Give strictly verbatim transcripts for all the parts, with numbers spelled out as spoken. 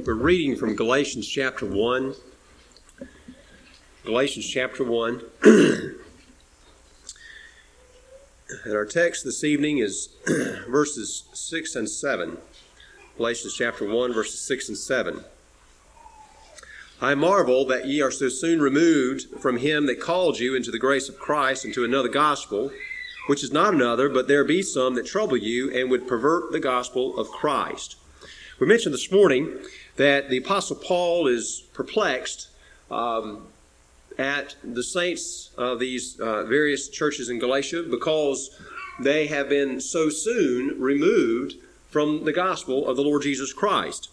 We're reading from Galatians chapter one. Galatians chapter one. And our text this evening is verses six and seven. Galatians chapter one, verses six and seven. I marvel that ye are so soon removed from him that called you into the grace of Christ into another gospel, which is not another, but there be some that trouble you and would pervert the gospel of Christ. We mentioned this morning that the Apostle Paul is perplexed um, at the saints of these uh, various churches in Galatia because they have been so soon removed from the gospel of the Lord Jesus Christ.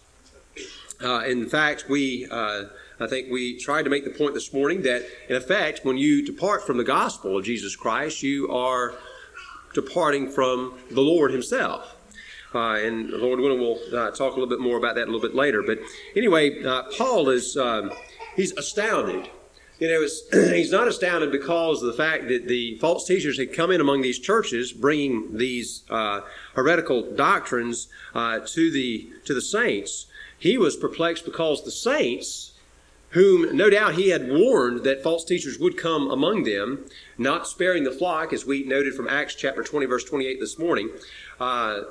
Uh, in fact, we, uh, I think we tried to make the point this morning that, in effect, when you depart from the gospel of Jesus Christ, you are departing from the Lord himself. Uh, and Lord willing, we'll uh, talk a little bit more about that a little bit later. But anyway, uh, Paul is, um, he's astounded. You know, it's, he's not astounded because of the fact that the false teachers had come in among these churches, bringing these uh, heretical doctrines uh, to the to the saints. He was perplexed because the saints, whom no doubt he had warned that false teachers would come among them, not sparing the flock, as we noted from Acts chapter twenty, verse twenty-eight this morning, uh,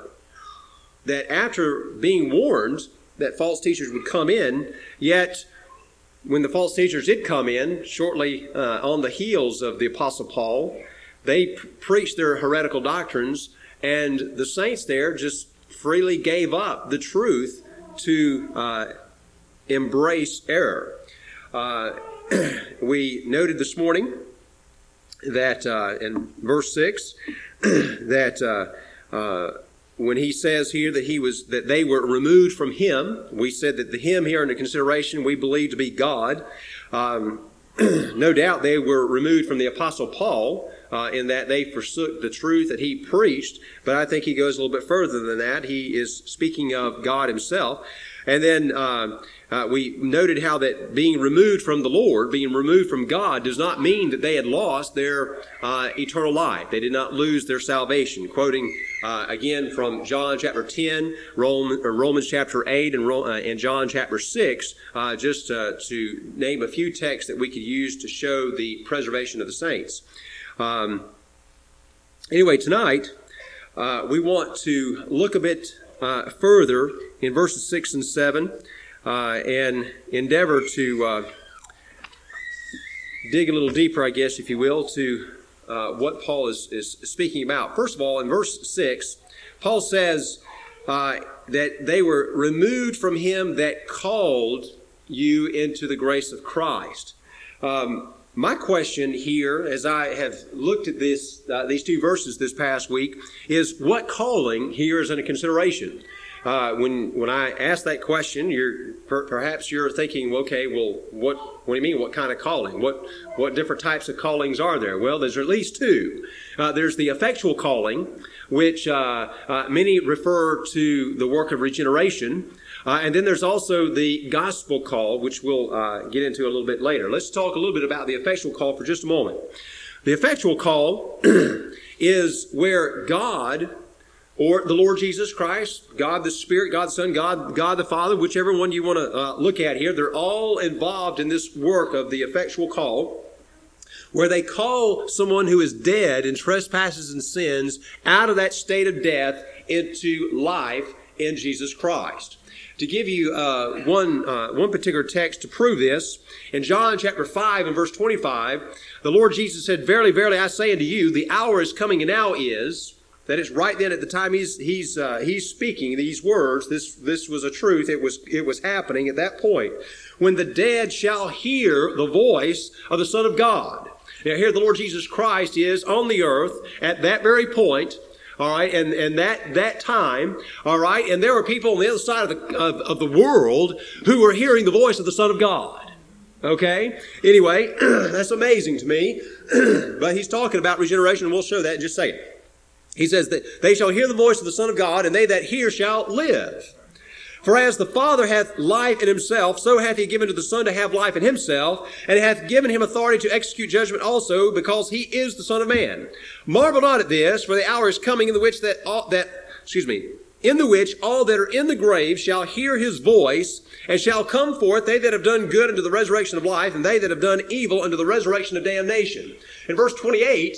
that after being warned that false teachers would come in, yet when the false teachers did come in, shortly uh, on the heels of the Apostle Paul, they p- preached their heretical doctrines, and the saints there just freely gave up the truth to uh, embrace error. Uh, we noted this morning that uh, in verse six that uh, uh, when he says here that he was that they were removed from him, we said that the him here under consideration we believe to be God. Um, no doubt they were removed from the Apostle Paul uh, in that they forsook the truth that he preached. But I think he goes a little bit further than that. He is speaking of God himself. And then uh, uh, we noted how that being removed from the Lord, being removed from God, does not mean that they had lost their uh, eternal life. They did not lose their salvation. Quoting uh, again from John chapter ten, Roman, or Romans chapter eight, and, uh, and John chapter six, uh, just uh, to name a few texts that we could use to show the preservation of the saints. Um, anyway, tonight uh, we want to look a bit Uh, further in verses six and seven uh, and endeavor to uh, dig a little deeper, I guess, if you will, to uh, what Paul is, is speaking about. First of all, in verse six, Paul says uh, that they were removed from him that called you into the grace of Christ. Um, My question here, as I have looked at this, uh, these two verses this past week, is what calling here is under consideration. Uh, when when I ask that question, you're per, perhaps you're thinking, well, okay, well, what what do you mean? What kind of calling? What what different types of callings are there? Well, there's at least two. Uh, there's the effectual calling, which uh, uh, many refer to the work of regeneration. Uh, and then there's also the gospel call, which we'll uh, get into a little bit later. Let's talk a little bit about the effectual call for just a moment. The effectual call is where God, or the Lord Jesus Christ, God the Spirit, God the Son, God, God the Father, whichever one you want to uh, look at here, they're all involved in this work of the effectual call, where they call someone who is dead in trespasses and sins out of that state of death into life in Jesus Christ. To give you uh, one uh, one particular text to prove this, in John chapter five and verse twenty-five, the Lord Jesus said, "Verily, verily, I say unto you, the hour is coming, and now is," that is right then at the time he's he's uh, he's speaking these words. This this was a truth. It was it was happening at that point, when the dead shall hear the voice of the Son of God. Now here the Lord Jesus Christ is on the earth at that very point. All right, and, and that, that time, all right, and there were people on the other side of the, of, of the world who were hearing the voice of the Son of God. Okay? Anyway, that's amazing to me. But he's talking about regeneration, and we'll show that in just a second. He says that they shall hear the voice of the Son of God, and they that hear shall live. For as the Father hath life in himself, so hath he given to the Son to have life in himself, and hath given him authority to execute judgment also, because he is the Son of Man. Marvel not at this, for the hour is coming in the which that, all, that excuse me, in the which all that are in the grave shall hear his voice, and shall come forth, they that have done good unto the resurrection of life, and they that have done evil unto the resurrection of damnation. In verse twenty-eight,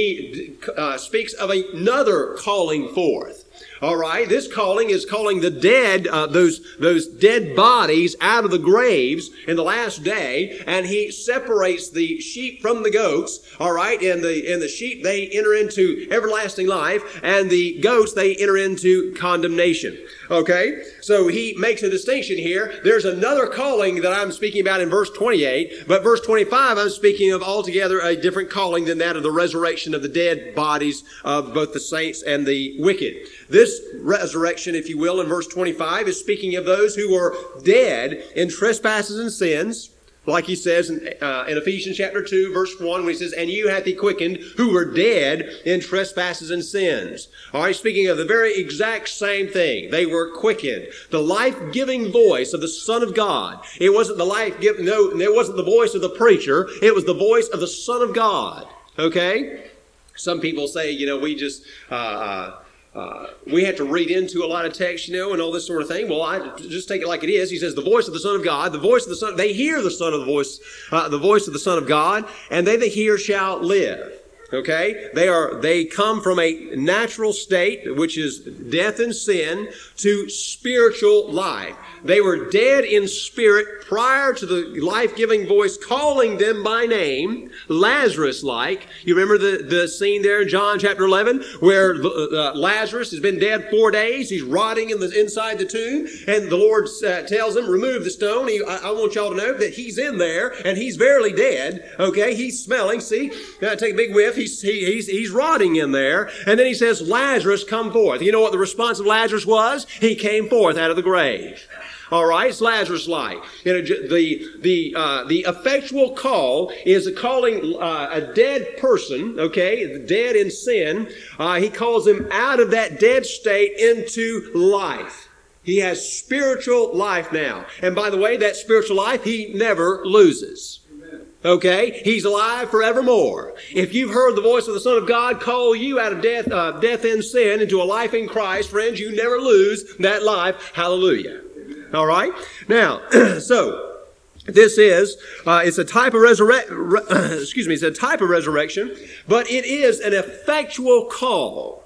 he uh, speaks of another calling forth. All right, this calling is calling the dead, uh, those those dead bodies out of the graves in the last day, and he separates the sheep from the goats. All right, and the and the sheep, they enter into everlasting life, and the goats, they enter into condemnation. Okay, so he makes a distinction here. There's another calling that I'm speaking about in verse twenty-eight, but verse twenty-five, I'm speaking of altogether a different calling than that of the resurrection of the dead bodies of both the saints and the wicked. This resurrection, if you will, in verse twenty-five is speaking of those who were dead in trespasses and sins, like he says in, uh, in Ephesians chapter two, verse one, when he says, and you hath he quickened who were dead in trespasses and sins. All right, speaking of the very exact same thing. They were quickened. The life-giving voice of the Son of God. It wasn't the life-giving, no, it wasn't the voice of the preacher. It was the voice of the Son of God. Okay? Some people say, you know, we just, uh, uh, Uh, we have to read into a lot of text, you know, and all this sort of thing. Well, I just take it like it is. He says, the voice of the Son of God, the voice of the Son, they hear the Son of the voice, uh, the voice of the Son of God, and they that hear shall live. Okay? They are, they come from a natural state, which is death and sin, to spiritual life. They were dead in spirit prior to the life-giving voice calling them by name, Lazarus-like. You remember the, the scene there in John chapter eleven where uh, Lazarus has been dead four days. He's rotting in the, inside the tomb. And the Lord uh, tells him, remove the stone. He, I, I want y'all to know that he's in there and he's verily dead. Okay, he's smelling. See, uh, take a big whiff. He's, he, he's, he's rotting in there. And then he says, Lazarus, come forth. You know what the response of Lazarus was? He came forth out of the grave. All right, it's Lazarus-like. You know, the the uh, the effectual call is a calling uh, a dead person, okay, dead in sin. Uh, he calls him out of that dead state into life. He has spiritual life now, and by the way, that spiritual life he never loses. Okay, he's alive forevermore. If you've heard the voice of the Son of God call you out of death, uh, death in sin into a life in Christ, friends, you never lose that life. Hallelujah. All right. Now, so this is uh, it's a type of resurrection. Re- excuse me, it's a type of resurrection, but it is an effectual call.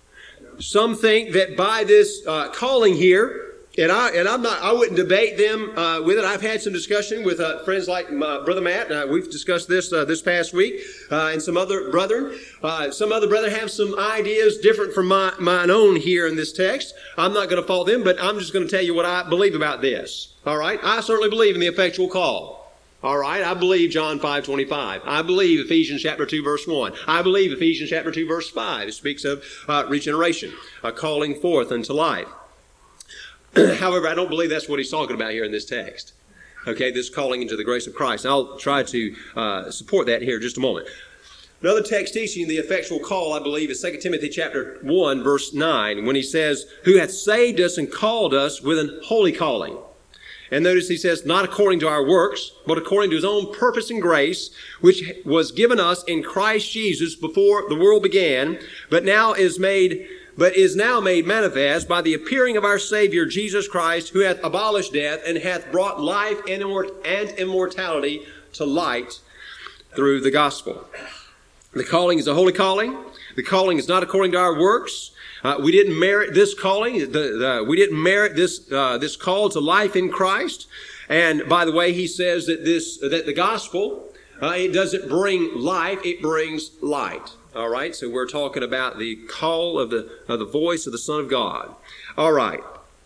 Some think that by this uh, calling here, and I and I'm not, I wouldn't debate them uh, with it. I've had some discussion with uh, friends like my brother Matt. Uh, we've discussed this uh, this past week, uh, and some other brethren. Uh, some other brethren have some ideas different from my mine own here in this text. I'm not going to fault them, but I'm just going to tell you what I believe about this. All right, I certainly believe in the effectual call. All right, I believe John five twenty-five. I believe Ephesians chapter two, verse one. I believe Ephesians chapter two, verse five. It speaks of uh, regeneration, a calling forth unto life. However, I don't believe that's what he's talking about here in this text. Okay, this calling into the grace of Christ. I'll try to uh, support that here in just a moment. Another text teaching the effectual call, I believe, is Second Timothy chapter one, verse nine, when he says, who hath saved us and called us with an holy calling. And notice he says, not according to our works, but according to his own purpose and grace, which was given us in Christ Jesus before the world began, but now is made but is now made manifest by the appearing of our Savior Jesus Christ, who hath abolished death and hath brought life and immortality to light through the gospel. The calling is a holy calling. The calling is not according to our works. Uh, we didn't merit this calling. The, the, we didn't merit this uh, this call to life in Christ. And by the way, he says that this that the gospel uh, it doesn't bring life; it brings light. All right, so we're talking about the call of the of the voice of the Son of God. All right.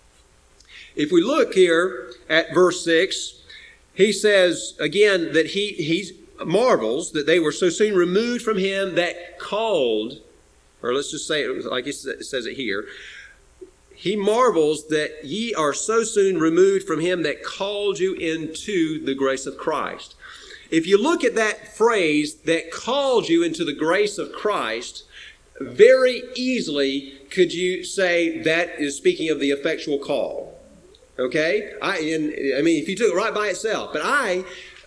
If we look here at verse six, he says again that he he marvels that they were so soon removed from him that called, or let's just say it like it says it here. He marvels that ye are so soon removed from him that called you into the grace of Christ. If you look at that phrase, that called you into the grace of Christ, very easily could you say that is speaking of the effectual call. Okay? I, and, I mean, if you took it right by itself. But I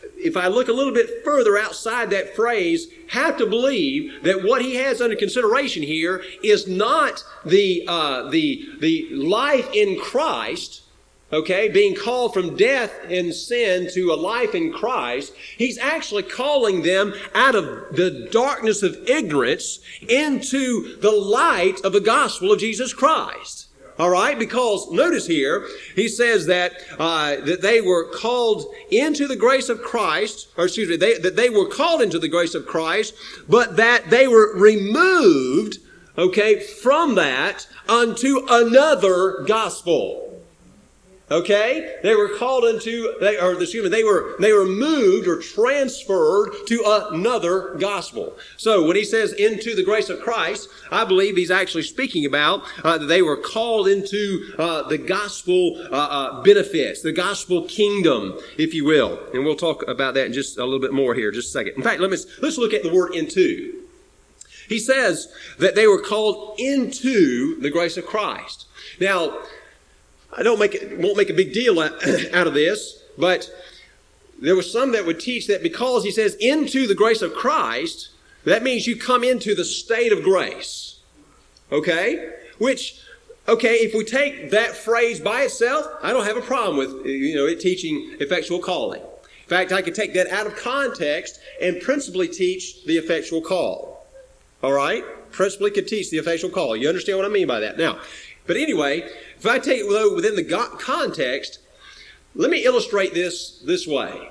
if I look a little bit further outside that phrase, have to believe that what he has under consideration here is not the uh, the the life in Christ. Okay, being called from death and sin to a life in Christ, he's actually calling them out of the darkness of ignorance into the light of the gospel of Jesus Christ. All right, because notice here, he says that uh, that they were called into the grace of Christ, or excuse me, they, that they were called into the grace of Christ, but that they were removed, okay, from that unto another gospel. Okay, they were called into, they, or excuse me, they were they were moved or transferred to another gospel. So when he says into the grace of Christ, I believe he's actually speaking about uh, that they were called into uh, the gospel uh, uh, benefits, the gospel kingdom, if you will. And we'll talk about that in just a little bit more here, just a second. In fact, let me let's look at the word into. He says that they were called into the grace of Christ. Now, I don't make it, won't make a big deal out of this, but there were some that would teach that because he says into the grace of Christ, that means you come into the state of grace. Okay? Which, okay, if we take that phrase by itself, I don't have a problem with, you know, it teaching effectual calling. In fact, I could take that out of context and principally teach the effectual call. All right? Principally could teach the effectual call. You understand what I mean by that? Now, but anyway, if I take it though within the context, let me illustrate this this way.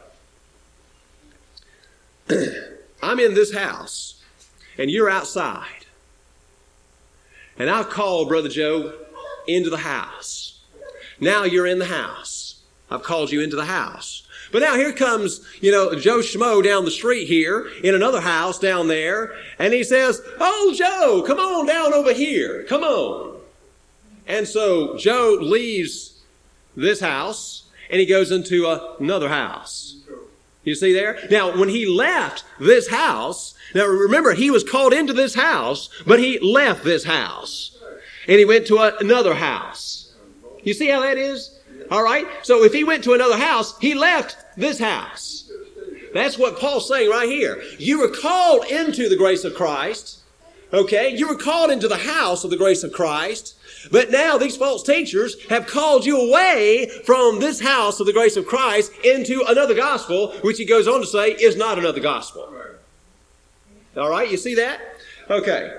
I'm in this house, and you're outside. And I've called Brother Joe into the house. Now you're in the house. I've called you into the house. But now here comes, you know, Joe Schmo down the street here in another house down there, and he says, "Oh, Joe, come on down over here. Come on." And so Joe leaves this house and he goes into another house. You see there? Now, when he left this house, now remember, he was called into this house, but he left this house and he went to another house. You see how that is? All right. So if he went to another house, he left this house. That's what Paul's saying right here. You were called into the grace of Christ. Okay. You were called into the house of the grace of Christ. But now these false teachers have called you away from this house of the grace of Christ into another gospel, which he goes on to say is not another gospel. All right, you see that? Okay.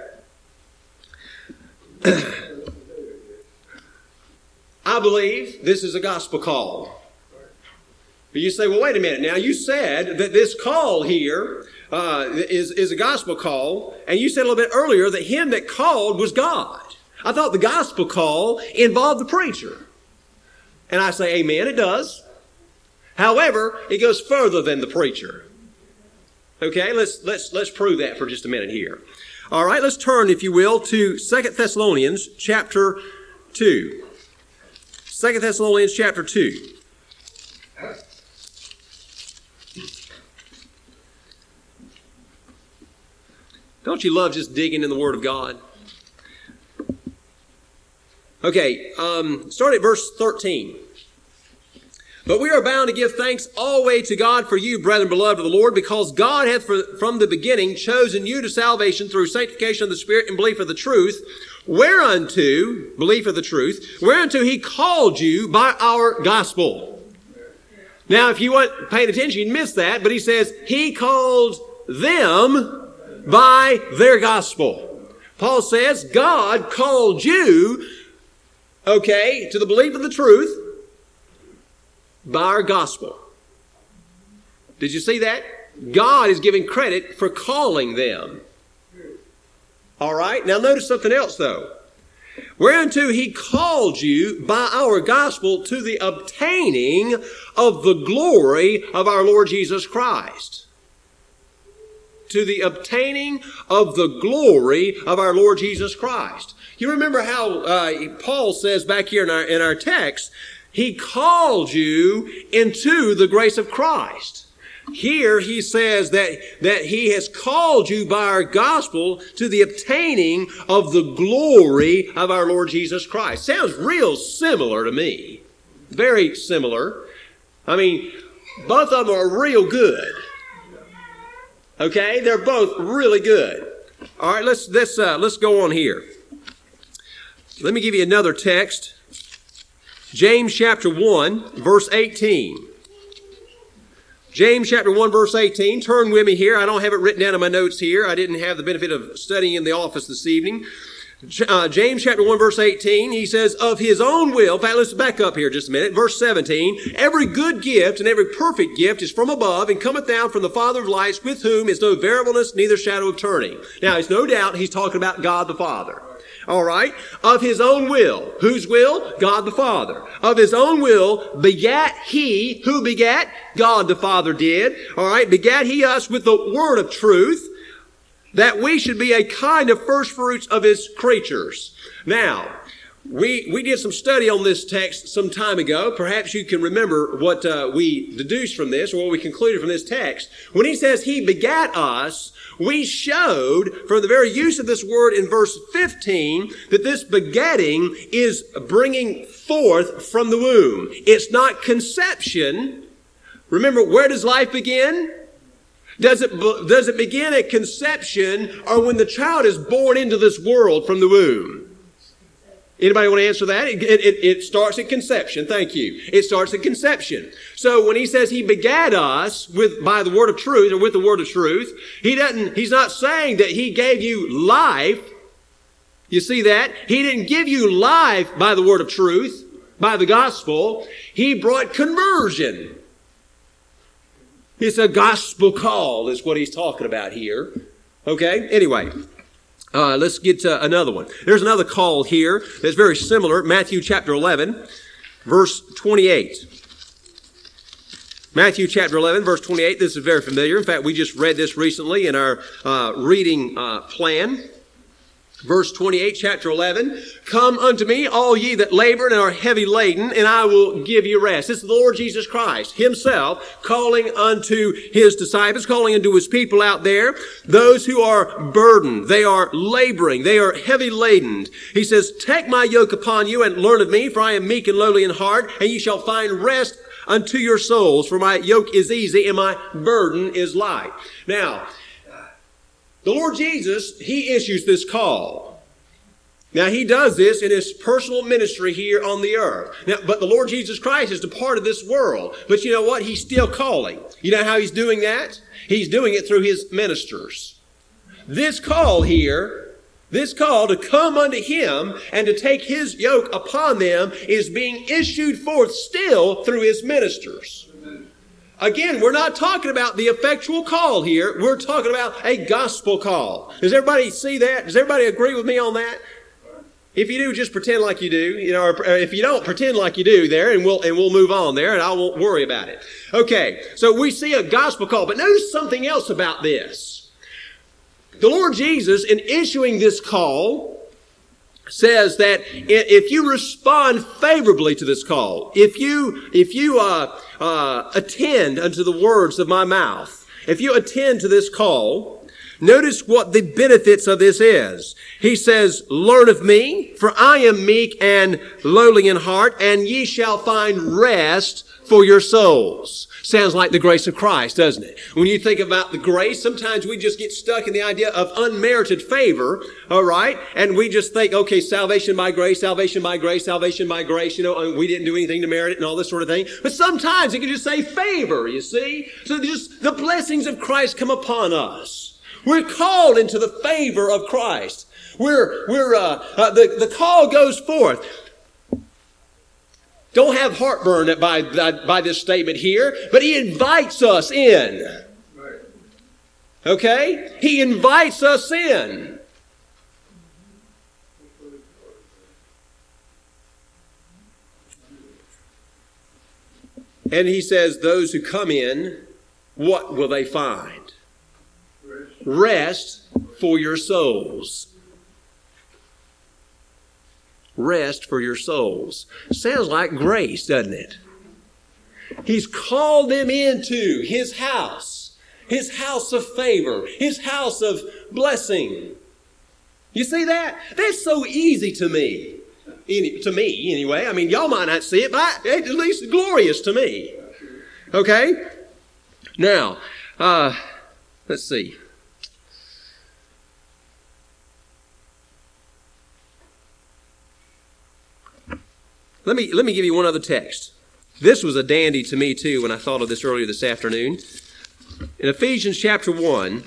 I believe this is a gospel call. But you say, well, wait a minute. Now, you said that this call here uh, is, is a gospel call, and you said a little bit earlier that him that called was God. I thought the gospel call involved the preacher. And I say, amen, it does. However, it goes further than the preacher. Okay, let's let's let's prove that for just a minute here. All right, let's turn, if you will, to Second Thessalonians chapter two. Second Thessalonians chapter two. Don't you love just digging in the Word of God? Okay, um, start at verse thirteen. But we are bound to give thanks always to God for you, brethren, beloved of the Lord, because God hath for, from the beginning chosen you to salvation through sanctification of the Spirit and belief of the truth, whereunto, belief of the truth, whereunto he called you by our gospel. Now, if you weren't paying attention, you'd miss that, but he says he called them by their gospel. Paul says God called you, okay, to the belief of the truth by our gospel. Did you see that? God is giving credit for calling them. All right. Now notice something else though. Whereunto he called you by our gospel to the obtaining of the glory of our Lord Jesus Christ. To the obtaining of the glory of our Lord Jesus Christ. You remember how uh, Paul says back here in our, in our text, he called you into the grace of Christ. Here he says that, that he has called you by our gospel to the obtaining of the glory of our Lord Jesus Christ. Sounds real similar to me. Very similar. I mean, both of them are real good. Okay, they're both really good. All right, let's let's uh, let's go on here. Let me give you another text. James chapter one, verse eighteen. James chapter one, verse eighteen. Turn with me here. I don't have it written down in my notes here. I didn't have the benefit of studying in the office this evening. Uh, James chapter one, verse eighteen, he says, of his own will, in fact, let's back up here just a minute. Verse seventeen, every good gift and every perfect gift is from above and cometh down from the Father of lights, with whom is no variableness, neither shadow of turning. Now, it's no doubt he's talking about God the Father. All right. Of his own will. Whose will? God the Father. Of his own will begat he. Who begat? God the Father did. All right. Begat he us with the word of truth, that we should be a kind of first fruits of his creatures. Now, we we did some study on this text some time ago. Perhaps you can remember what uh, we deduced from this, or what we concluded from this text. When he says he begat us, we showed from the very use of this word in verse fifteen that this begetting is bringing forth from the womb. It's not conception. Remember, where does life begin? Does it, does it begin at conception, or when the child is born into this world from the womb? Anybody want to answer that? It, it, it starts at conception. Thank you. It starts at conception. So when he says he begat us with, by the word of truth, or with the word of truth, he doesn't, he's not saying that he gave you life. You see that? He didn't give you life by the word of truth, by the gospel. He brought conversion. It's a gospel call is what he's talking about here. Okay? Anyway, uh, let's get to another one. There's another call here that's very similar. Matthew chapter eleven, verse twenty-eight. Matthew chapter eleven, verse twenty-eight. This is very familiar. In fact, we just read this recently in our uh, reading uh, plan. Verse twenty-eight, chapter eleven, come unto me, all ye that labor and are heavy laden, and I will give you rest. This is the Lord Jesus Christ himself calling unto his disciples, calling unto his people out there, those who are burdened, they are laboring, they are heavy laden. He says, take my yoke upon you and learn of me, for I am meek and lowly in heart, and ye shall find rest unto your souls, for my yoke is easy and my burden is light. Now, the Lord Jesus, he issues this call. Now, he does this in his personal ministry here on the earth. Now, but the Lord Jesus Christ has departed this world. But you know what? He's still calling. You know how he's doing that? He's doing it through his ministers. This call here, this call to come unto him and to take his yoke upon them is being issued forth still through his ministers. Again, we're not talking about the effectual call here. We're talking about a gospel call. Does everybody see that? Does everybody agree with me on that? If you do, just pretend like you do. You know, or if you don't, pretend like you do there, and we'll and we'll move on there, and I won't worry about it. Okay, so we see a gospel call, but notice something else about this. The Lord Jesus, in issuing this call, says that if you respond favorably to this call, if you if you uh, uh, attend unto the words of my mouth, if you attend to this call, notice what the benefits of this is. He says, learn of me, for I am meek and lowly in heart, and ye shall find rest for your souls. Sounds like the grace of Christ, doesn't it? When you think about the grace, sometimes we just get stuck in the idea of unmerited favor, all right? And we just think, okay, salvation by grace, salvation by grace, salvation by grace, you know, and we didn't do anything to merit it and all this sort of thing. But sometimes it can just say favor, you see? So just the blessings of Christ come upon us. We're called into the favor of Christ. We're, we're, uh, uh the, the call goes forth. Don't have heartburn by, by, by this statement here, but he invites us in. Okay? He invites us in. And he says, those who come in, what will they find? Rest for your souls. Rest for your souls. Sounds like grace, doesn't it? He's called them into his house, his house of favor, his house of blessing. You see that? That's so easy to me. Any, to me, anyway. I mean, y'all might not see it, but at least glorious to me. Okay? Now, uh, let's see. Let me, let me give you one other text. This was a dandy to me, too, when I thought of this earlier this afternoon. In Ephesians chapter one,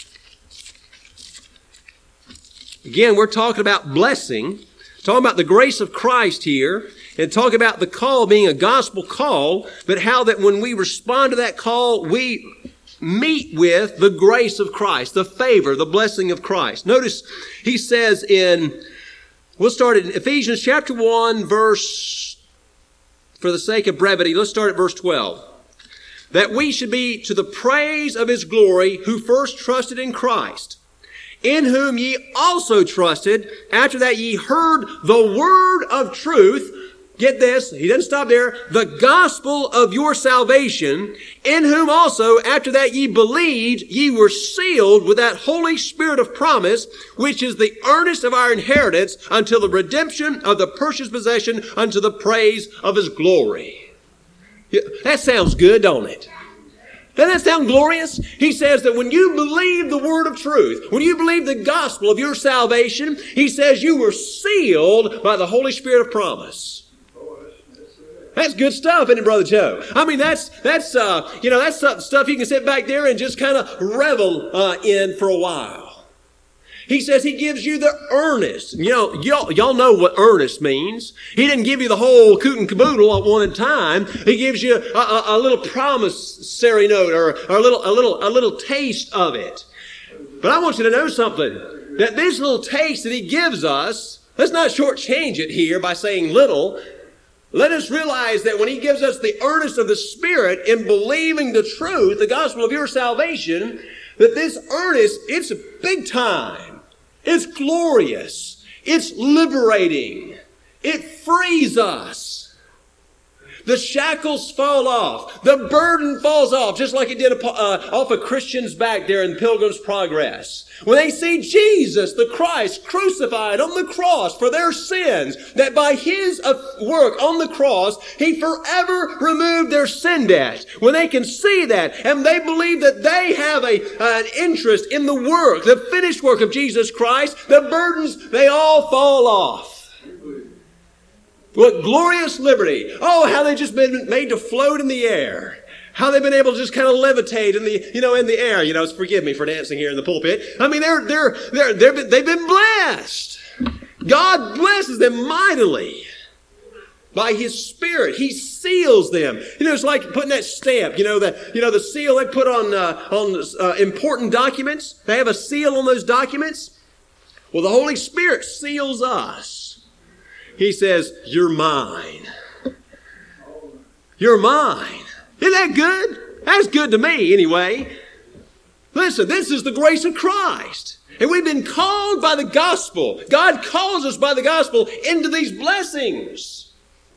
again, we're talking about blessing, talking about the grace of Christ here, and talking about the call being a gospel call, but how that when we respond to that call, we meet with the grace of Christ, the favor, the blessing of Christ. Notice he says in, we'll start in Ephesians chapter one, verse, for the sake of brevity, let's start at verse twelve. That we should be to the praise of his glory, who first trusted in Christ, in whom ye also trusted, after that ye heard the word of truth. Get this, he doesn't stop there. The gospel of your salvation, in whom also, after that ye believed, ye were sealed with that Holy Spirit of promise, which is the earnest of our inheritance until the redemption of the purchased possession unto the praise of his glory. That sounds good, don't it? Doesn't that sound glorious? He says that when you believe the word of truth, when you believe the gospel of your salvation, he says you were sealed by the Holy Spirit of promise. That's good stuff, isn't it, Brother Joe? I mean, that's, that's, uh, you know, that's stuff you can sit back there and just kind of revel uh, in for a while. He says he gives you the earnest. You know, y'all, y'all know what earnest means. He didn't give you the whole coot and caboodle at one time. He gives you a, a, a little promissory note or, or a little, a little, a little taste of it. But I want you to know something. That this little taste that he gives us, let's not shortchange it here by saying little. Let us realize that when he gives us the earnest of the Spirit in believing the truth, the gospel of your salvation, that this earnest, it's big time. It's glorious. It's liberating. It frees us. The shackles fall off. The burden falls off, just like it did uh, off a Christian's back there in Pilgrim's Progress. When they see Jesus, the Christ, crucified on the cross for their sins, that by his work on the cross, he forever removed their sin debt. When they can see that, and they believe that they have a, an interest in the work, the finished work of Jesus Christ, the burdens, they all fall off. What glorious liberty. Oh, how they've just been made to float in the air. How they've been able to just kind of levitate in the, you know, in the air. You know, forgive me for dancing here in the pulpit. I mean, they're, they're, they're, they're, they've been blessed. God blesses them mightily. By his Spirit, he seals them. You know, it's like putting that stamp. You know, the, you know, the seal they put on, uh, on uh, important documents. They have a seal on those documents. Well, the Holy Spirit seals us. He says, you're mine. You're mine. Isn't that good? That's good to me anyway. Listen, this is the grace of Christ. And we've been called by the gospel. God calls us by the gospel into these blessings.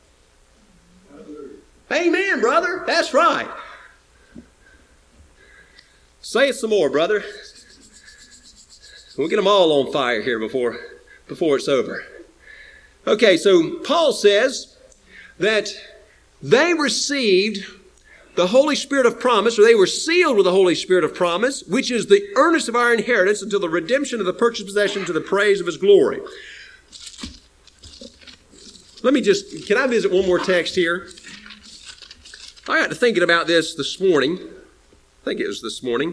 Amen, brother. That's right. Say it some more, brother. We'll get them all on fire here before, before it's over. Okay, so Paul says that they received the Holy Spirit of promise, or they were sealed with the Holy Spirit of promise, which is the earnest of our inheritance until the redemption of the purchased possession to the praise of his glory. Let me just, can I visit one more text here? I got to thinking about this this morning. I think it was this morning.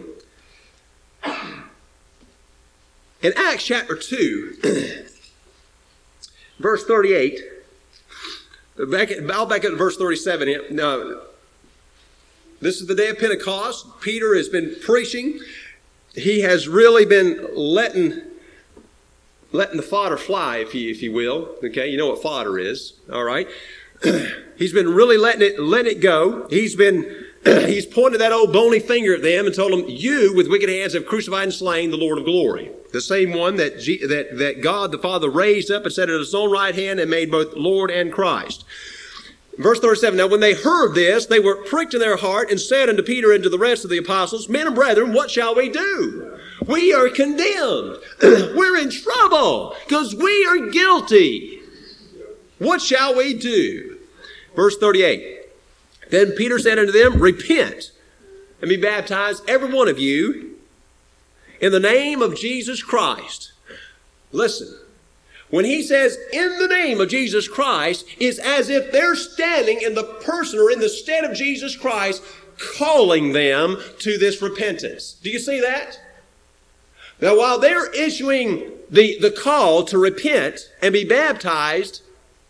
In Acts chapter two, verse thirty-eight, back at, I'll back up to verse thirty-seven. Now, this is the day of Pentecost. Peter has been preaching. He has really been letting, letting the fodder fly, if you, if you will. Okay, you know what fodder is, all right? He's been really letting it, letting it go. He's been, he's pointed that old bony finger at them and told them, you with wicked hands have crucified and slain the Lord of glory. The same one that, G, that, that God the Father raised up and set at his own right hand and made both Lord and Christ. Verse thirty-seven, now when they heard this, they were pricked in their heart and said unto Peter and to the rest of the apostles, men and brethren, what shall we do? We are condemned. We're in trouble because we are guilty. What shall we do? Verse thirty-eight, Then Peter said unto them, repent and be baptized, every one of you, in the name of Jesus Christ. Listen, when he says, in the name of Jesus Christ, it's as if they're standing in the person or in the stead of Jesus Christ, calling them to this repentance. Do you see that? Now, while they're issuing the, the call to repent and be baptized,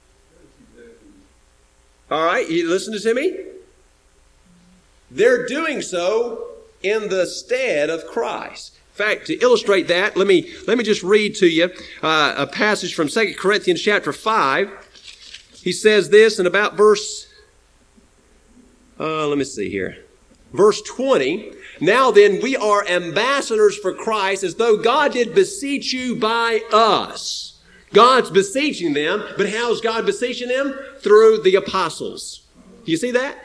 all right, you listen to me? They're doing so in the stead of Christ. In fact, to illustrate that, let me let me just read to you uh, a passage from Second Corinthians chapter five. He says this in about verse, uh, let me see here, verse twenty. Now then, we are ambassadors for Christ, as though God did beseech you by us. God's beseeching them, but how's God beseeching them? Through the apostles. Do you see that?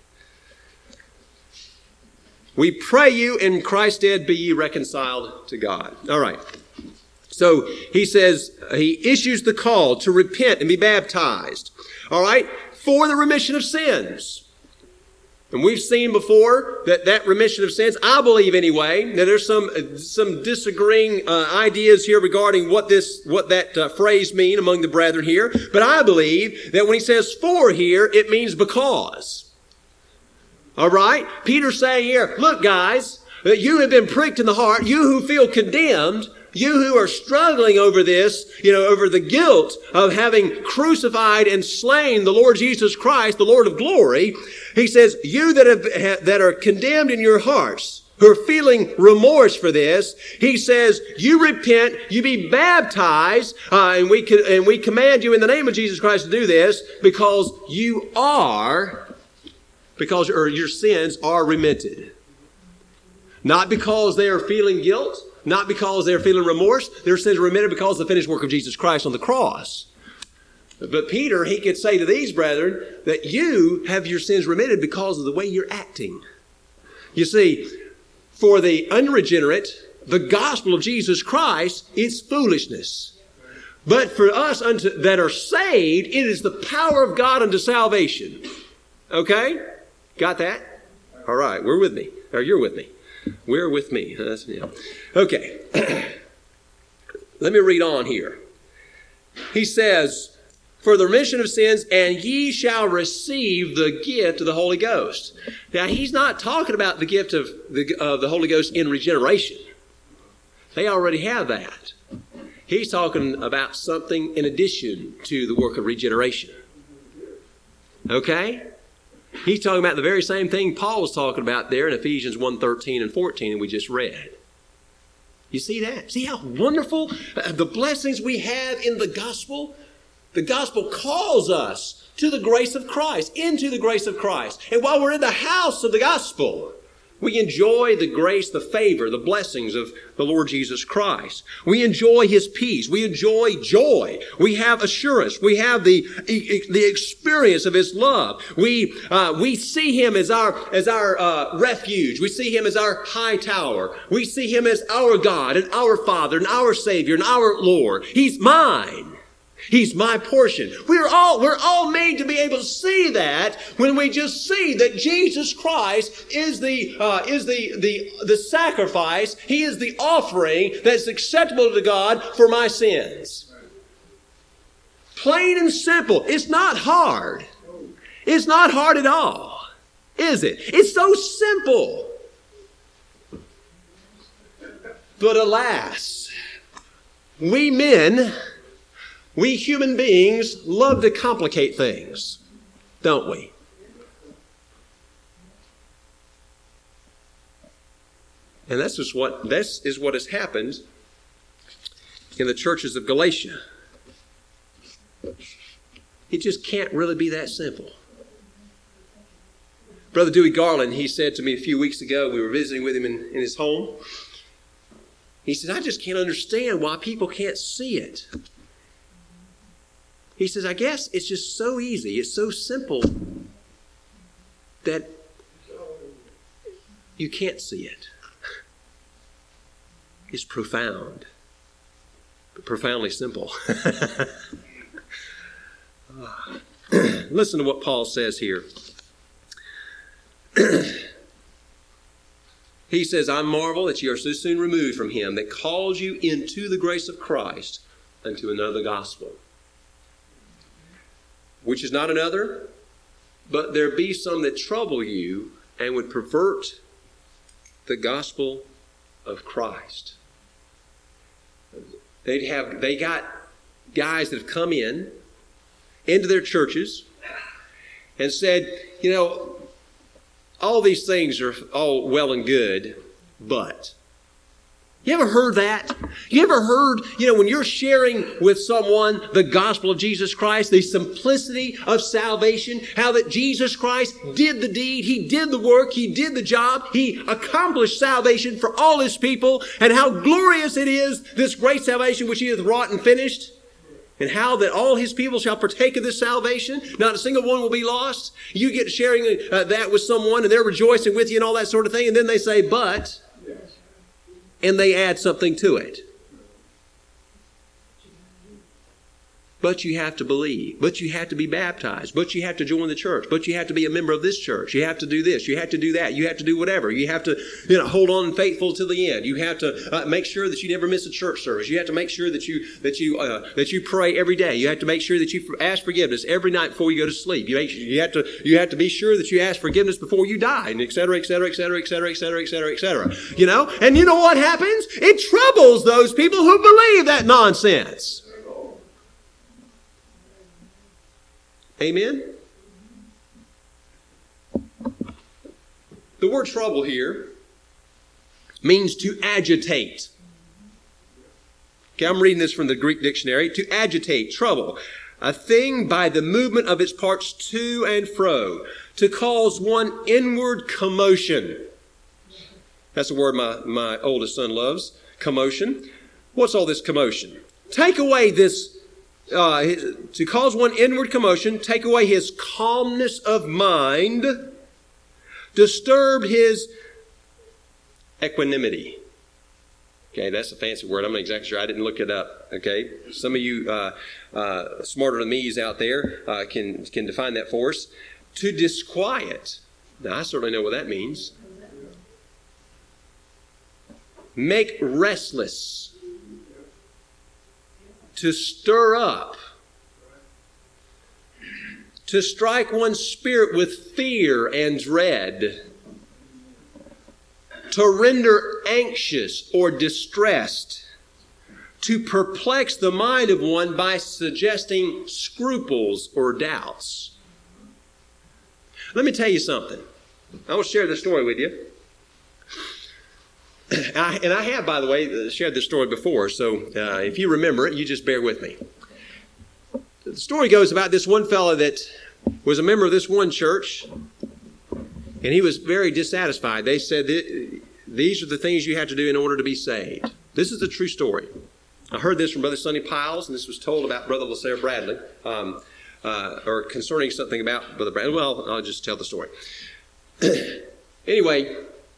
We pray you in Christ's stead be ye reconciled to God. All right. So he says, he issues the call to repent and be baptized. All right. For the remission of sins. And we've seen before that that remission of sins, I believe anyway, that there's some some disagreeing uh, ideas here regarding what this what that uh, phrase mean among the brethren here. But I believe that when he says for here, it means because. All right? Peter's saying here, look guys, that you have been pricked in the heart, you who feel condemned, you who are struggling over this, you know, over the guilt of having crucified and slain the Lord Jesus Christ, the Lord of glory. He says, you that have, that are condemned in your hearts, who are feeling remorse for this, he says, you repent, you be baptized, uh, and we co- and we command you in the name of Jesus Christ to do this because you are, because or your sins are remitted. Not because they are feeling guilt, not because they're feeling remorse. Their sins are remitted because of the finished work of Jesus Christ on the cross. But Peter, he could say to these brethren that you have your sins remitted because of the way you're acting. You see, for the unregenerate, the gospel of Jesus Christ is foolishness. But for us unto, that are saved, it is the power of God unto salvation. Okay? Got that? All right, we're with me. Or you're with me. We're with me. That's, yeah. Okay. Let me read on here. He says, for the remission of sins, and ye shall receive the gift of the Holy Ghost. Now, he's not talking about the gift of the, of the Holy Ghost in regeneration. They already have that. He's talking about something in addition to the work of regeneration. Okay? He's talking about the very same thing Paul was talking about there in Ephesians one thirteen and fourteen that we just read. You see that? See how wonderful the blessings we have in the gospel? The gospel calls us to the grace of Christ, into the grace of Christ. And while we're in the house of the gospel, we enjoy the grace, the favor, the blessings of the Lord Jesus Christ. We enjoy His peace. We enjoy joy. We have assurance. We have the, the experience of His love. We, uh, we see Him as our, as our, uh, refuge. We see Him as our high tower. We see Him as our God and our Father and our Savior and our Lord. He's mine. He's my portion. We're all, we're all made to be able to see that when we just see that Jesus Christ is the, uh, is the, the, the sacrifice. He is the offering that's acceptable to God for my sins. Plain and simple. It's not hard. It's not hard at all. Is it? It's so simple. But alas, we men, we human beings love to complicate things, don't we? And that's just what this is what has happened in the churches of Galatia. It just can't really be that simple. Brother Dewey Garland, he said to me a few weeks ago, we were visiting with him in, in his home. He said, I just can't understand why people can't see it. He says, I guess it's just so easy, it's so simple that you can't see it. It's profound, but profoundly simple. Listen to what Paul says here. He says, I marvel that ye are so soon removed from him that calls you into the grace of Christ unto another gospel. Which is not another, but there be some that trouble you and would pervert the gospel of Christ. They'd have, they got guys that have come in, into their churches, and said, you know, all these things are all well and good, but... You ever heard that? You ever heard, you know, when you're sharing with someone the gospel of Jesus Christ, the simplicity of salvation, how that Jesus Christ did the deed, He did the work, He did the job, He accomplished salvation for all His people, and how glorious it is, this great salvation which He hath wrought and finished, and how that all His people shall partake of this salvation, not a single one will be lost. You get sharing uh, that with someone, and they're rejoicing with you and all that sort of thing, and then they say, but... and they add something to it. But you have to believe. But you have to be baptized. But you have to join the church. But you have to be a member of this church. You have to do this. You have to do that. You have to do whatever. You have to, you know, hold on faithful to the end. You have to uh, make sure that you never miss a church service. You have to make sure that you that you uh, that you pray every day. You have to make sure that you ask forgiveness every night before you go to sleep. You make, you have to you have to be sure that you ask forgiveness before you die, and et cetera, et cetera, et cetera, et cetera, et cetera, et cetera, et cetera. You know, and you know what happens? It troubles those people who believe that nonsense. Amen? The word trouble here means to agitate. Okay, I'm reading this from the Greek dictionary. To agitate, trouble. A thing by the movement of its parts to and fro. To cause one inward commotion. That's a word my, my oldest son loves. Commotion. What's all this commotion? Take away this Uh, to cause one inward commotion, take away his calmness of mind, disturb his equanimity. Okay, that's a fancy word. I'm not exactly sure. I didn't look it up. Okay, some of you uh, uh, smarter than me's out there uh, can can define that for us. To disquiet. Now, I certainly know what that means. Make restless. To stir up, to strike one's spirit with fear and dread, to render anxious or distressed, to perplex the mind of one by suggesting scruples or doubts. Let me tell you something. I want to share this story with you. I, and I have, by the way, shared this story before, so uh, if you remember it, you just bear with me. The story goes about this one fellow that was a member of this one church, and he was very dissatisfied. They said, these are the things you have to do in order to be saved. This is a true story. I heard this from Brother Sonny Piles, and this was told about Brother LaSare Bradley, um, uh, or concerning something about Brother Bradley. Well, I'll just tell the story. Anyway,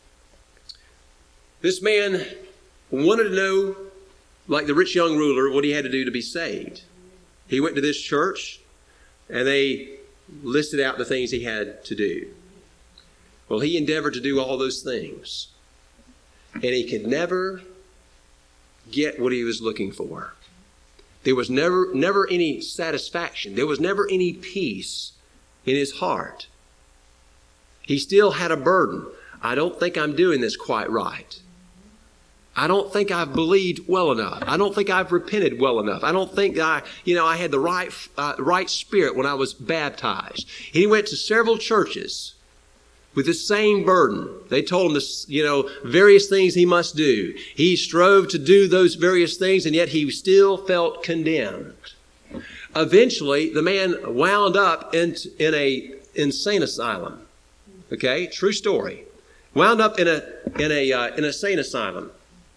this man wanted to know, like the rich young ruler, what he had to do to be saved. He went to this church, and they listed out the things he had to do. Well, he endeavored to do all those things, and he could never get what he was looking for. There was never, never any satisfaction. There was never any peace in his heart. He still had a burden. I don't think I'm doing this quite right. I don't think I've believed well enough. I don't think I've repented well enough. I don't think I, you know, I had the right, uh, right spirit when I was baptized. And he went to several churches with the same burden. They told him this, you know, various things he must do. He strove to do those various things, and yet he still felt condemned. Eventually, the man wound up in, in a insane asylum. Okay, true story. Wound up in a in a uh, in an insane asylum.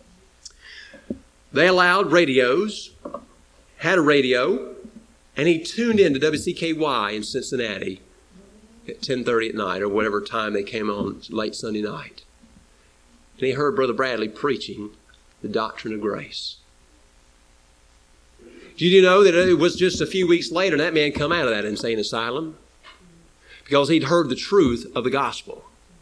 They allowed radios, had a radio, and he tuned in to W C K Y in Cincinnati at ten thirty at night or whatever time they came on late Sunday night. And he heard Brother Bradley preaching the doctrine of grace. Did you know that it was just a few weeks later that man come out of that insane asylum? Because he'd heard the truth of the gospel.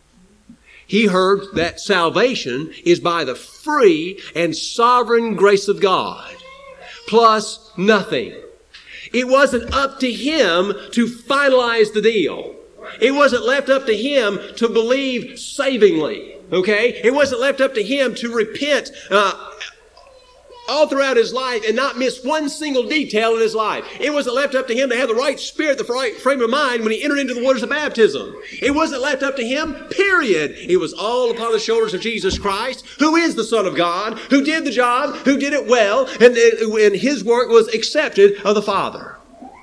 he heard that salvation is by the free and sovereign grace of God, plus nothing. It wasn't up to him to finalize the deal. It wasn't left up to him to believe savingly, okay? It wasn't left up to him to repent uh, all throughout his life and not miss one single detail in his life. It wasn't left up to him to have the right spirit, the right frame of mind when he entered into the waters of baptism. It wasn't left up to him, period. It was all upon the shoulders of Jesus Christ, who is the Son of God, who did the job, who did it well, and, and his work was accepted of the Father.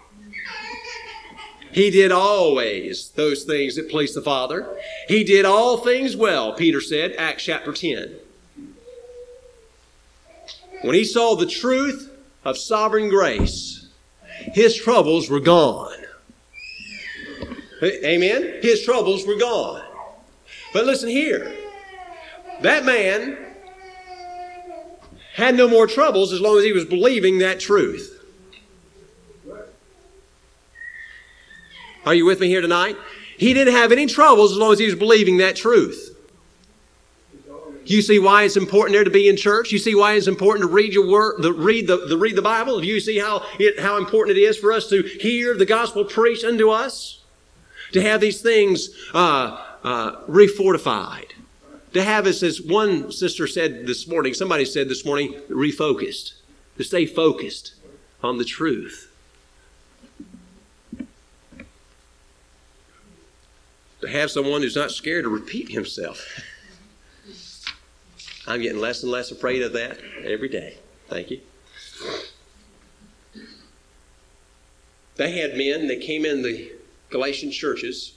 He did always those things that pleased the Father. He did all things well, Peter said, Acts chapter ten. When he saw the truth of sovereign grace, his troubles were gone. Amen? His troubles were gone. But listen here. That man had no more troubles as long as he was believing that truth. Are you with me here tonight? He didn't have any troubles as long as he was believing that truth. You see why it's important there to be in church? You see why it's important to read your word, the, read the, the read the Bible? You see how it, how important it is for us to hear the gospel preached unto us, to have these things uh, uh, refortified, to have us, as one sister said this morning, somebody said this morning, refocused, to stay focused on the truth. To have someone who's not scared to repeat himself. I'm getting less and less afraid of that every day. Thank you. They had men that came in the Galatian churches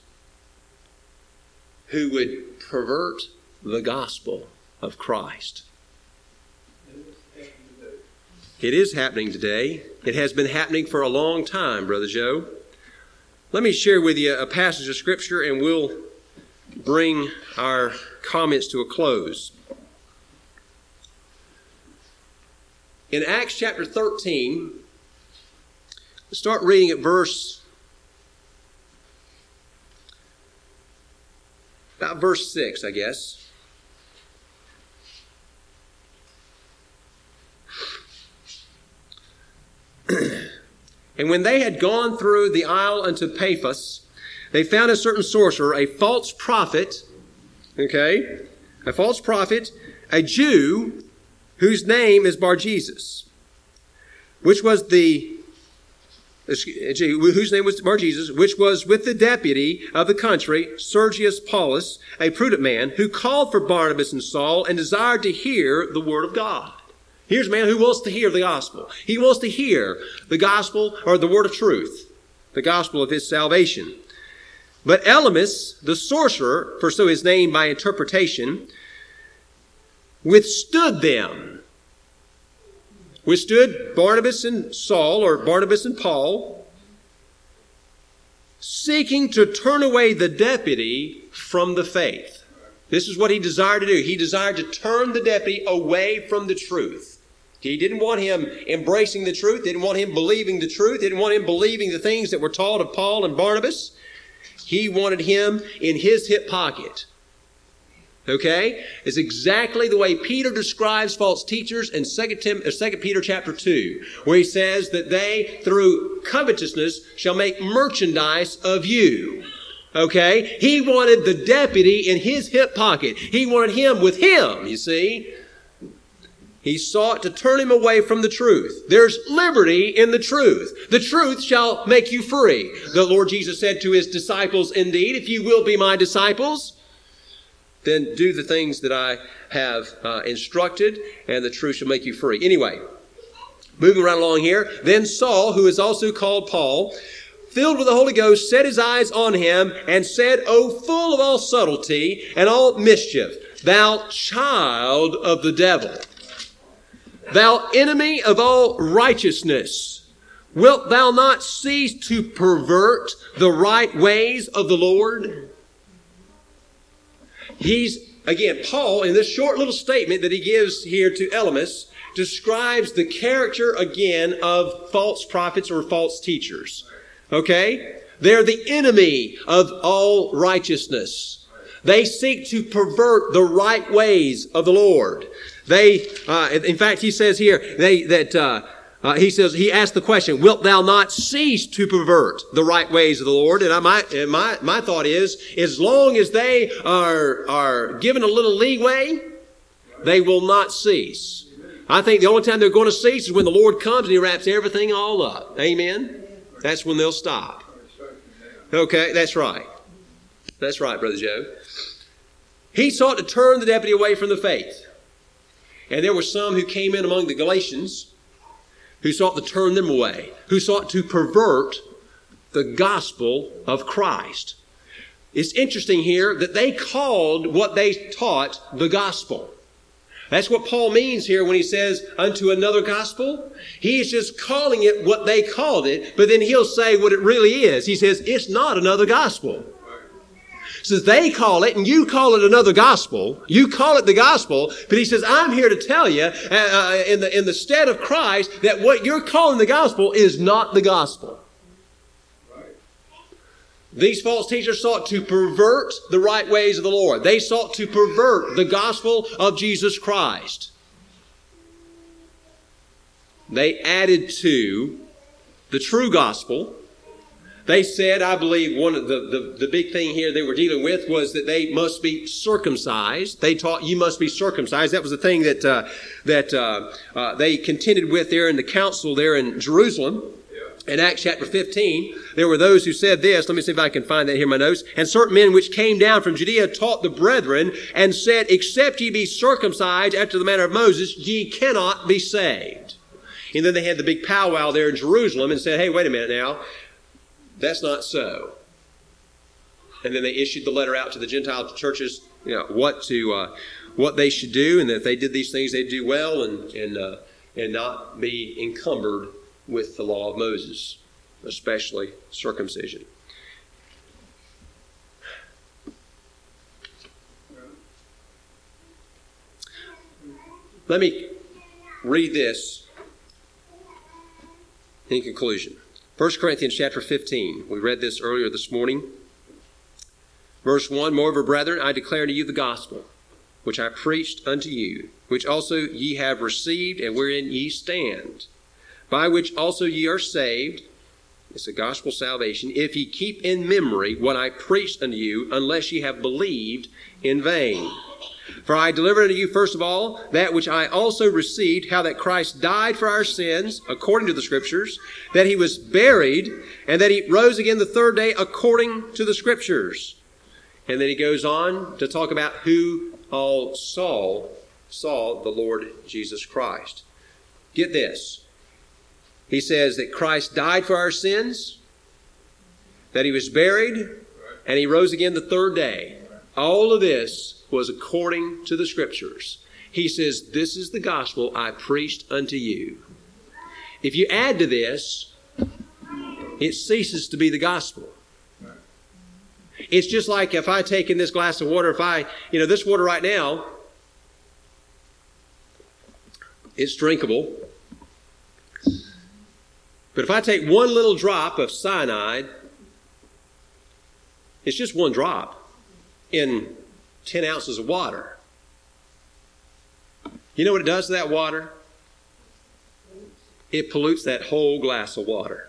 who would pervert the gospel of Christ. It is happening today. It has been happening for a long time, Brother Joe. Let me share with you a passage of Scripture and we'll bring our comments to a close. In Acts chapter thirteen, let's start reading at verse, about verse six, I guess. And when they had gone through the isle unto Paphos, they found a certain sorcerer, a false prophet, okay, a false prophet, a Jew, whose name is Bar-Jesus, which was the, whose name was Bar-Jesus, which was with the deputy of the country, Sergius Paulus, a prudent man, who called for Barnabas and Saul and desired to hear the word of God. Here's a man who wants to hear the gospel. He wants to hear the gospel or the word of truth, the gospel of his salvation. But Elymas, the sorcerer, for so his name by interpretation, withstood them. Withstood Barnabas and Saul, or Barnabas and Paul, seeking to turn away the deputy from the faith. This is what he desired to do. He desired to turn the deputy away from the truth. He didn't want him embracing the truth, didn't want him believing the truth, didn't want him believing the things that were taught of Paul and Barnabas. He wanted him in his hip pocket. Okay? It's exactly the way Peter describes false teachers in Second Peter chapter two, where he says that they, through covetousness, shall make merchandise of you. Okay? He wanted the deputy in his hip pocket. He wanted him with him, you see. He sought to turn him away from the truth. There's liberty in the truth. The truth shall make you free. The Lord Jesus said to his disciples, indeed, if you will be my disciples, then do the things that I have uh, instructed, and the truth shall make you free. Anyway, moving right along here. Then Saul, who is also called Paul, filled with the Holy Ghost, set his eyes on him and said, O full of all subtlety and all mischief, thou child of the devil, thou enemy of all righteousness, wilt thou not cease to pervert the right ways of the Lord? He's, again, Paul, in this short little statement that he gives here to Elymas, describes the character, again, of false prophets or false teachers. Okay? They're the enemy of all righteousness. They seek to pervert the right ways of the Lord. They, uh, in fact, he says here, they, that, uh, uh, he says, he asked the question, wilt thou not cease to pervert the right ways of the Lord? And I, my, and my, my thought is, as long as they are, are given a little leeway, they will not cease. I think the only time they're going to cease is when the Lord comes and He wraps everything all up. Amen? That's when they'll stop. Okay, that's right. That's right, Brother Joe. He sought to turn the deputy away from the faith. And there were some who came in among the Galatians who sought to turn them away, who sought to pervert the gospel of Christ. It's interesting here that they called what they taught the gospel. That's what Paul means here when he says, unto another gospel. He's just calling it what they called it, but then he'll say what it really is. He says, it's not another gospel. So they call it, and you call it another gospel. You call it the gospel, but he says, I'm here to tell you, uh, in the in the stead of Christ, that what you're calling the gospel is not the gospel. These false teachers sought to pervert the right ways of the Lord. They sought to pervert the gospel of Jesus Christ. They added to the true gospel. They said, I believe one of the, the, the big thing here they were dealing with was that they must be circumcised. They taught you must be circumcised. That was the thing that, uh, that uh, uh, they contended with there in the council there in Jerusalem. In Acts chapter fifteen, there were those who said this. Let me see if I can find that here in my notes. And certain men which came down from Judea taught the brethren and said, except ye be circumcised after the manner of Moses, ye cannot be saved. And then they had the big powwow there in Jerusalem and said, hey, wait a minute now. That's not so. And then they issued the letter out to the Gentile churches, you know, what to, uh, what they should do, and that if they did these things, they'd do well and, and, uh, and not be encumbered with the law of Moses, especially circumcision. Let me read this in conclusion. First Corinthians chapter fifteen. We read this earlier this morning. Verse one, moreover, brethren, I declare unto you the gospel, which I preached unto you, which also ye have received, and wherein ye stand, by which also ye are saved. It's a gospel salvation. If ye keep in memory what I preached unto you, unless ye have believed in vain. For I delivered unto you first of all that which I also received, how that Christ died for our sins, according to the Scriptures, that He was buried, and that He rose again the third day, according to the Scriptures. And then he goes on to talk about who all saw, saw the Lord Jesus Christ. Get this. He says that Christ died for our sins, that He was buried, and He rose again the third day. All of this was according to the Scriptures. He says, this is the gospel I preached unto you. If you add to this, it ceases to be the gospel. It's just like if I take in this glass of water, if I, you know, this water right now, it's drinkable. But if I take one little drop of cyanide, it's just one drop in ten ounces of water. You know what it does to that water? It pollutes that whole glass of water.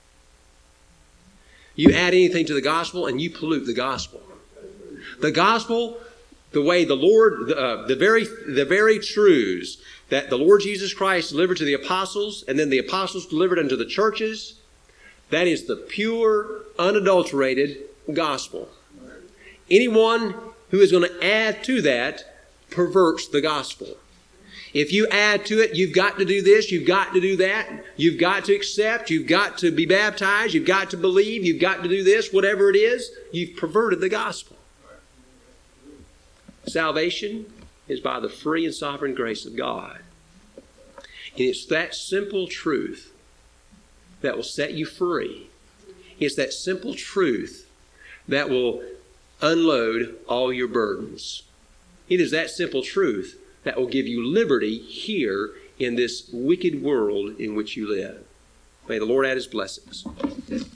You add anything to the gospel and you pollute the gospel. The gospel, the way the Lord, uh, the very, the very truths that the Lord Jesus Christ delivered to the apostles, and then the apostles delivered unto the churches, that is the pure, unadulterated gospel. Anyone who is going to add to that perverts the gospel. If you add to it, you've got to do this, you've got to do that, you've got to accept, you've got to be baptized, you've got to believe, you've got to do this, whatever it is, you've perverted the gospel. Salvation is by the free and sovereign grace of God. And it's that simple truth that will set you free. It's that simple truth that will unload all your burdens. It is that simple truth that will give you liberty here in this wicked world in which you live. May the Lord add His blessings.